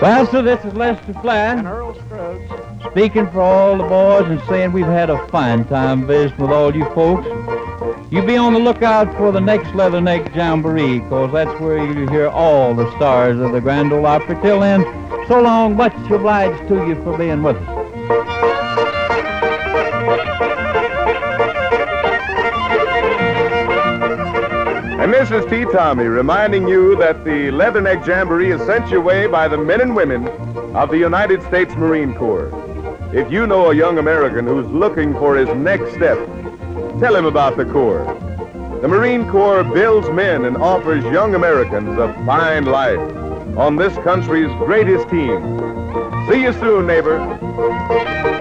Well, so this is Lester Fly, And Earl Scruggs. speaking for all the boys and saying we've had a fine time visiting with all you folks. You be on the lookout for the next Leatherneck Jamboree, 'cause that's where you hear all the stars of the Grand Ole Opry. Till then, so long, much obliged to you for being with us. And this is T. Tommy reminding you that the Leatherneck Jamboree is sent your way by the men and women of the United States Marine Corps. If you know a young American who's looking for his next step, tell him about the Corps. The Marine Corps builds men and offers young Americans a fine life on this country's greatest team. See you soon, neighbor.